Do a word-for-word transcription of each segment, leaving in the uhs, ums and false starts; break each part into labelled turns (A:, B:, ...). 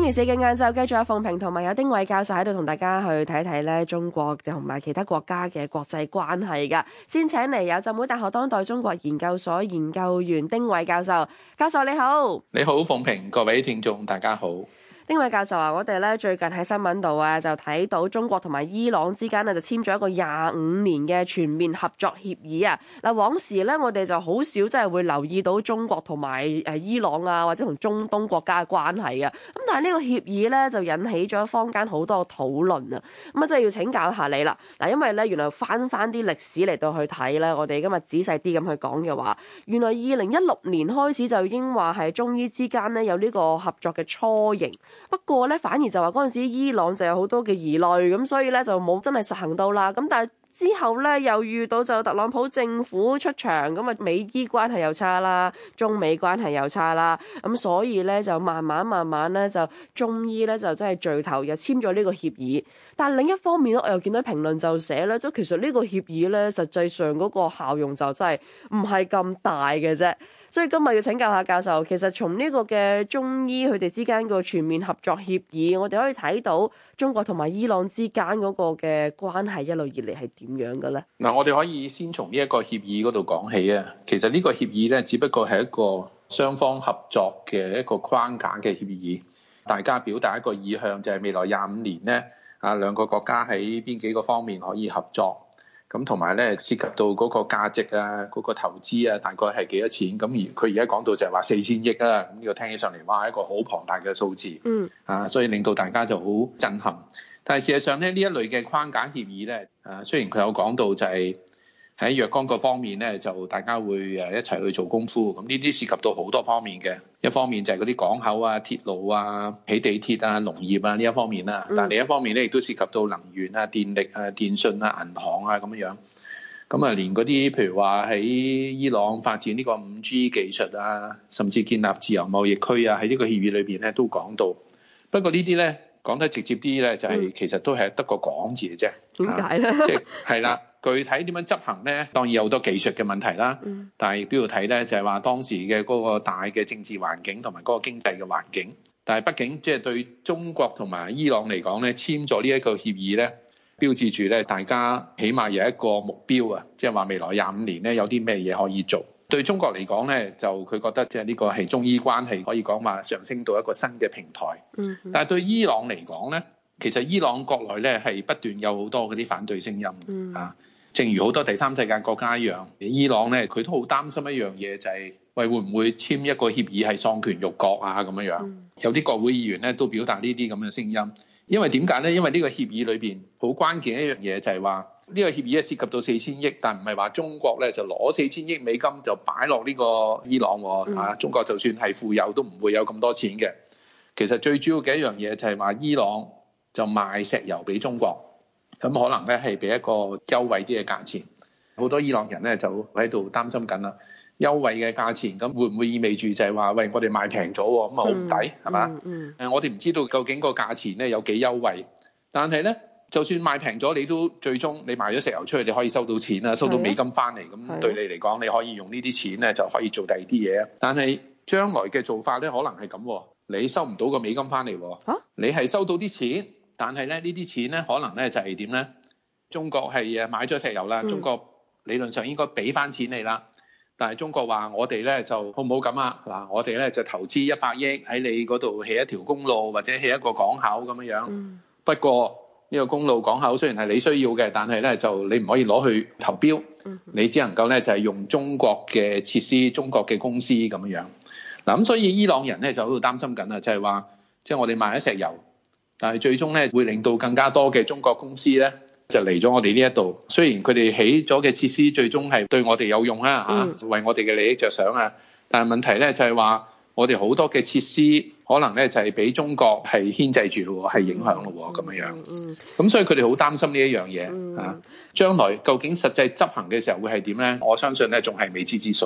A: 期四嘅晏晝，繼續有鳳萍同埋有丁偉教授喺度同大家去睇睇咧中國同埋其他國家嘅國際關係噶。先請嚟有浸會大學當代中國研究所研究員丁偉教授。教授你好。
B: 你好，鳳萍，各位聽眾大家好。
A: 丁偉教授啊，我哋咧最近喺新聞度啊，就睇到中國同埋伊朗之間咧就簽咗一個廿五年嘅全面合作協議啊。嗱，往時咧我哋就好少真係會留意到中國同埋誒伊朗啊，或者同中東國家嘅關係嘅。咁但係呢個協議咧就引起咗坊間好多討論啊。咁啊，真係要請教一下你啦。嗱，因為咧原來翻翻啲歷史嚟到去睇咧，我哋今日仔細啲咁去講嘅話，原來二零一六年開始就已經話係中伊之間咧有呢個合作嘅雛形。不過咧，反而就話嗰陣時伊朗就有好多嘅疑慮，咁所以咧就冇真係實行到啦。咁但係之後咧又遇到就特朗普政府出場，咁啊美伊關係又差啦，中美關係又差啦，咁所以咧就慢慢慢慢咧就中伊咧就真係聚頭又簽咗呢個協議。但係另一方面咧，我又見到評論就寫咧，即係其實呢個協議咧實際上嗰個效用就真係唔係咁大嘅啫。所以今日要請教下教授，其實從呢個嘅中伊佢哋之間個全面合作協議，我哋可以睇到中國同埋伊朗之間嗰個嘅關係一路以嚟係點樣嘅咧？
B: 嗱，我哋可以先從呢一個協議嗰度講起啊。其實呢個協議咧，只不過係一個雙方合作嘅一個框架嘅協議，大家表達一個意向，就係未來廿五年咧，啊兩個國家喺邊幾個方面可以合作。咁同埋咧，涉及到嗰個價值啊，嗰、嗰個投資啊，大概係幾多錢？咁而佢而家講到就係話四千億啊，咁呢個聽起上嚟話係一個好龐大嘅數字，嗯啊，所以令到大家就好震撼。但係事實上咧，呢一類嘅框架協議咧，啊雖然佢有講到就係喺若干個方面咧，就大家會誒一齊去做功夫。咁呢啲涉及到好多方面嘅，一方面就係嗰啲港口啊、鐵路啊、起地鐵啊、農業啊呢一方面啦。但係另一方面咧，亦都涉及到能源啊、電力啊、電信啊、銀行啊咁樣。咁啊，連嗰啲譬如話喺伊朗發展呢個五 G 技術啊，甚至建立自由貿易區啊，喺呢個協議裏邊咧都講到。不過呢啲咧講得直接啲咧，就係、是、其實都係得個講字嘅啫。
A: 點解咧？
B: 即係係啦。具體點樣執行咧？當然有好多技術嘅問題啦，但係亦都要睇咧，就係話當時嘅嗰個大嘅政治環境同埋嗰個經濟嘅環境。但係畢竟即係對中國同埋伊朗嚟講咧，簽咗呢一個協議咧，標誌住咧大家起碼有一個目標啊，即係話未來廿五年咧有啲咩嘢可以做。對中國嚟講咧，就佢覺得即係呢個係中伊關係可以講話上升到一個新嘅平台。但係對伊朗嚟講咧，其實伊朗國內咧係不斷有好多嗰啲反對聲音啊。正如好多第三世界國家一樣，伊朗咧佢都好擔心一樣嘢，就係喂會唔會簽一個協議係喪權辱國啊咁樣樣。嗯、有啲國會議員咧都表達呢啲咁嘅聲音，因為點解咧？因為呢個協議裏邊好關鍵一樣嘢就係話呢個協議係涉及到四千億，但唔係話中國咧就攞四千億美金就擺落呢個伊朗喎、啊嗯、中國就算係富有都唔會有咁多錢嘅。其實最主要嘅一樣嘢就係話伊朗就賣石油俾中國。咁可能咧係俾一個優惠啲嘅價錢，好多伊朗人咧就喺度擔心緊啦。優惠嘅價錢，咁會唔會意味住就係話，喂，我哋賣平咗喎，咁啊好唔抵係嘛？誒，我哋唔知道究竟個價錢咧有幾優惠，但係咧，就算賣平咗，你都最終你賣咗石油出去，你可以收到錢啦，收到美金翻嚟，咁對你嚟講，你可以用呢啲錢咧就可以做第二啲嘢。但係將來嘅做法咧，可能係咁，你收唔到個美金翻嚟，啊、你係收到啲錢。但係咧，呢啲錢咧，可能咧就係點咧？中國係誒買咗石油啦，嗯、中國理論上應該俾翻錢你啦。但係中國話我哋咧就好唔好咁啊？嗱，我哋咧就投資一百億喺你嗰度起一條公路或者起一個港口咁樣樣。嗯、不過呢個公路港口雖然係你需要嘅，但係咧就你唔可以攞去投標，嗯、你只能夠咧就係用中國嘅設施、中國嘅公司咁樣樣。嗱咁，所以伊朗人咧就喺度擔心緊啦，就係話即係我哋賣咗石油。但係最終咧，會令到更加多嘅中國公司咧，就嚟咗我哋呢一度。雖然佢哋起咗嘅設施最終係對我哋有用啊，嚇、嗯，為我哋嘅利益着想啊。但係問題咧就係話，我哋好多嘅設施可能咧就係俾中國係牽制住咯，係影響咯咁樣樣。咁、嗯、所以佢哋好擔心呢一樣嘢、嗯、啊。將來究竟實際執行嘅時候會係點咧？我相信咧仲係未知之數。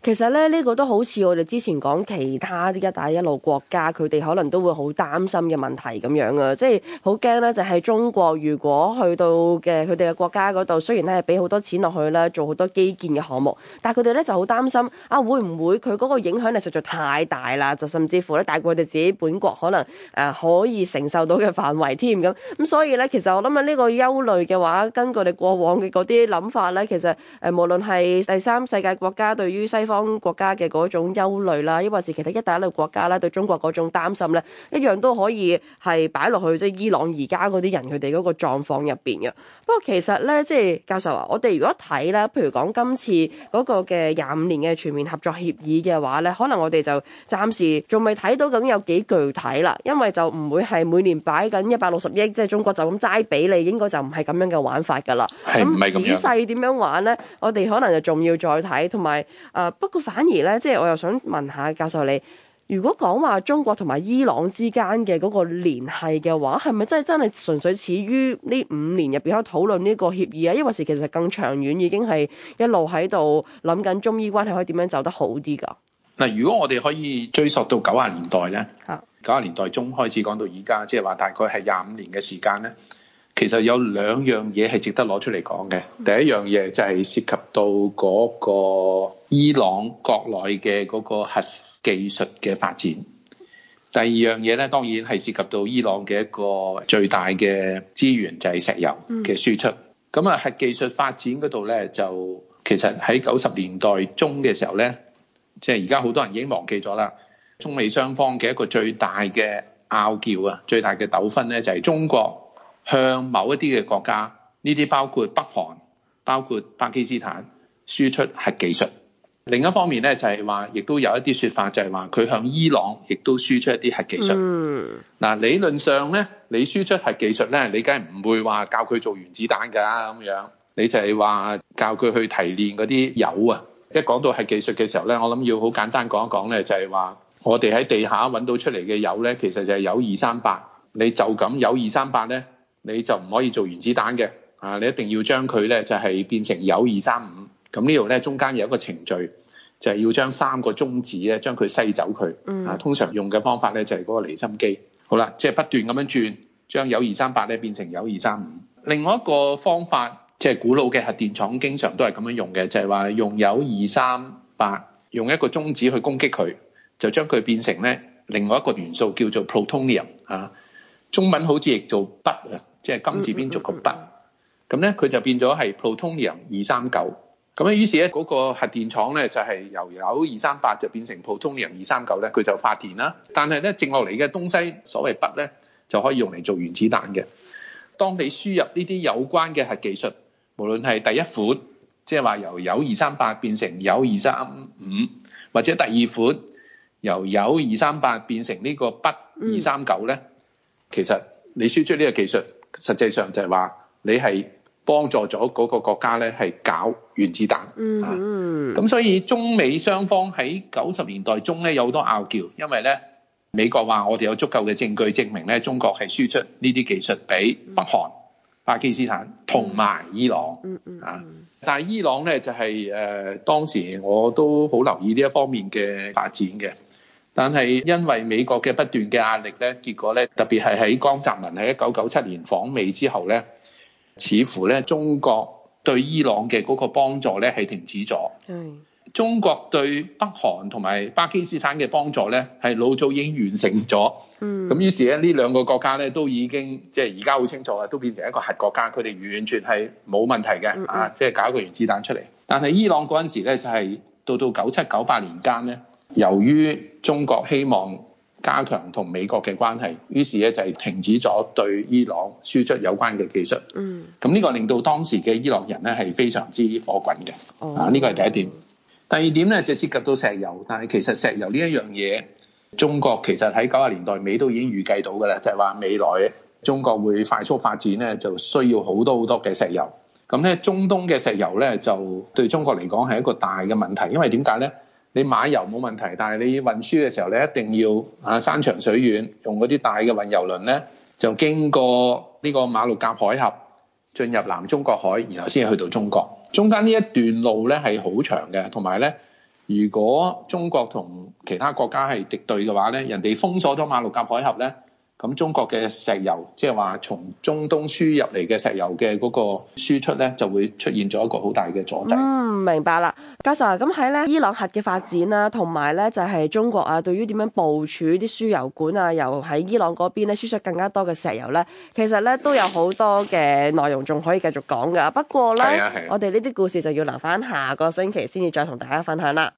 A: 其實咧，呢、這個都好似我哋之前講其他啲一帶一路國家，佢哋可能都會好擔心嘅問題咁樣啊，即係好驚咧，就係中國如果去到嘅佢哋嘅國家嗰度，雖然咧係俾好多錢落去啦，做好多基建嘅項目，但係佢哋咧就好擔心啊，會唔會佢嗰個影響力實在太大啦，就甚至乎咧大過佢哋自己本國可能誒、呃、可以承受到嘅範圍添咁。咁所以咧，其實我諗啊，呢個憂慮嘅話，根據我哋過往嘅嗰啲諗法咧，其實誒、呃、無論係第三世界國家對於西方國家嘅嗰種憂慮啦，抑或是其他一帶一路國家啦對中國嗰種擔心咧，一樣都可以係擺落去即係伊朗而家嗰啲人佢哋嗰個狀況入邊嘅。不過其實咧，即係教授啊，我哋如果睇咧，譬如講今次嗰個嘅廿五年嘅全面合作協議嘅話咧，可能我哋就暫時仲未睇到究竟有幾具體啦，因為就唔會係每年擺緊一百六十億，即係中國就咁齋俾你，應該就唔係咁樣嘅玩法噶啦。
B: 係唔係咁樣？
A: 仔細點樣玩咧？我哋可能就仲要再睇，同埋誒不過反而咧，即係我又想問下教授你，如果講話中國同埋伊朗之間嘅嗰個聯繫嘅話，係咪真係真係純粹始於呢五年入邊可以討論呢個協議啊？抑或是其實更長遠已經係一路喺度諗緊中伊關係可以點樣走得好啲㗎？
B: 嗱，如果我哋可以追溯到九十年代咧，九十、啊、年代中開始講到而家，即係話大概係廿五年嘅時間咧。其實有兩樣嘢係值得攞出嚟講嘅。第一樣嘢就係涉及到嗰個伊朗國內嘅嗰個核技術嘅發展。第二樣嘢咧，當然係涉及到伊朗嘅一個最大嘅資源，就係石油嘅輸出。咁啊、嗯，核技術發展嗰度咧，就其實喺九十年代中嘅時候咧，即係而家好多人已經忘記咗啦。中美雙方嘅一個最大嘅拗撬啊，最大嘅糾紛咧，就係中國向某一啲嘅國家，呢啲包括北韓、包括巴基斯坦輸出核技術。另一方面咧，就係話，亦都有一啲説法，就係話佢向伊朗亦都輸出一啲核技術。嗱、嗯，理論上咧，你輸出核技術咧，你梗係唔會話教佢做原子彈㗎咁樣，你就係話教佢去提煉嗰啲鈾啊。一講到核技術嘅時候咧，我諗要好簡單講一講咧，就係話我哋喺地下揾到出嚟嘅鈾咧，其實就係鈾二三八。你就咁鈾二三八咧，你就唔可以做原子彈嘅，啊！你一定要將佢咧就係變成鈾二三五，咁呢度咧中間有一個程序，就係要將三個中子咧將佢篩走佢，啊！通常用嘅方法咧就係嗰個離心機，好啦，即係不斷咁樣轉，將鈾二三八咧變成鈾二三五。另外一個方法，即係古老嘅核電廠經常都係咁樣用嘅，就係話用鈾二三八，用一個中子去攻擊佢，就將佢變成咧另外一個元素叫做 plutonium 啊，中文好似譯做鈈啊。即係金字邊做個鈈，咁咧佢就變咗係 plutonium 二三九，咁咧於是咧嗰個核電廠咧就係由鈾二三八就變成 plutonium 二三九咧，佢就發電啦。但係咧剩落嚟嘅東西，所謂鈈咧就可以用嚟做原子彈嘅。當你輸入呢啲有關嘅核技術，無論係第一款，即係話由鈾二三八變成鈾二三五，或者第二款由鈾二三八變成呢個鈈二三九咧，其實你輸出呢個技術，實際上就係話你係幫助咗嗰個國家咧係搞原子彈。嗯，咁、啊、所以中美雙方喺九十年代中咧有好多拗撬，因為咧美國話我哋有足夠嘅證據證明咧中國係輸出呢啲技術俾北韓、巴基斯坦同埋伊朗。嗯嗯啊，但係伊朗咧就係、是、誒、呃、當時我都好留意呢一方面嘅發展嘅。但係因為美國嘅不斷嘅壓力咧，結果咧特別係喺江澤民喺一九九七年訪美之後咧，似乎咧中國對伊朗嘅嗰個幫助咧係停止咗。嗯，中國對北韓同埋巴基斯坦嘅幫助咧係老早已經完成咗。嗯，咁於是咧呢兩個國家咧都已經即係而家好清楚啊，都變成一個核國家，佢哋完全係冇問題嘅。嗯嗯啊，即係搞一個原子彈出嚟。但係伊朗嗰陣時咧就係、是、到到九七九八年間咧。由於中國希望加強同美國嘅關係，於是咧就係停止咗對伊朗輸出有關嘅技術。嗯，咁呢個令到當時嘅伊朗人咧係非常之火滾嘅。哦，啊，呢個係第一點。第二點咧就涉及到石油，但係其實石油呢一樣嘢，中國其實喺九十年代尾都已經預計到㗎啦，就係話未來中國會快速發展咧，就需要好多好多嘅石油。咁咧，中東嘅石油咧就對中國嚟講係一個大嘅問題，因為點解咧？你買油冇問題，但係你運輸嘅時候咧，一定要啊山長水遠，用嗰啲大嘅運油輪咧，就經過呢個馬六甲海峽，進入南中國海，然後先去到中國。中間呢一段路咧係好長嘅，同埋咧如果中國同其他國家係敵對嘅話咧，人哋封鎖咗馬六甲海峽咧，咁中國嘅石油，即係話從中東輸入嚟嘅石油嘅嗰個輸出咧，就會出現咗一個好大嘅阻滯。
A: 嗯，明白啦，教授。咁喺咧伊朗核嘅發展啦，同埋咧就係中國啊，對於點樣部署啲輸油管啊，由喺伊朗嗰邊咧輸出更加多嘅石油咧，其實咧都有好多嘅內容仲可以繼續講㗎。不過咧，
B: 係啊係啊，
A: 我哋呢啲故事就要留翻下個星期先至再同大家分享啦。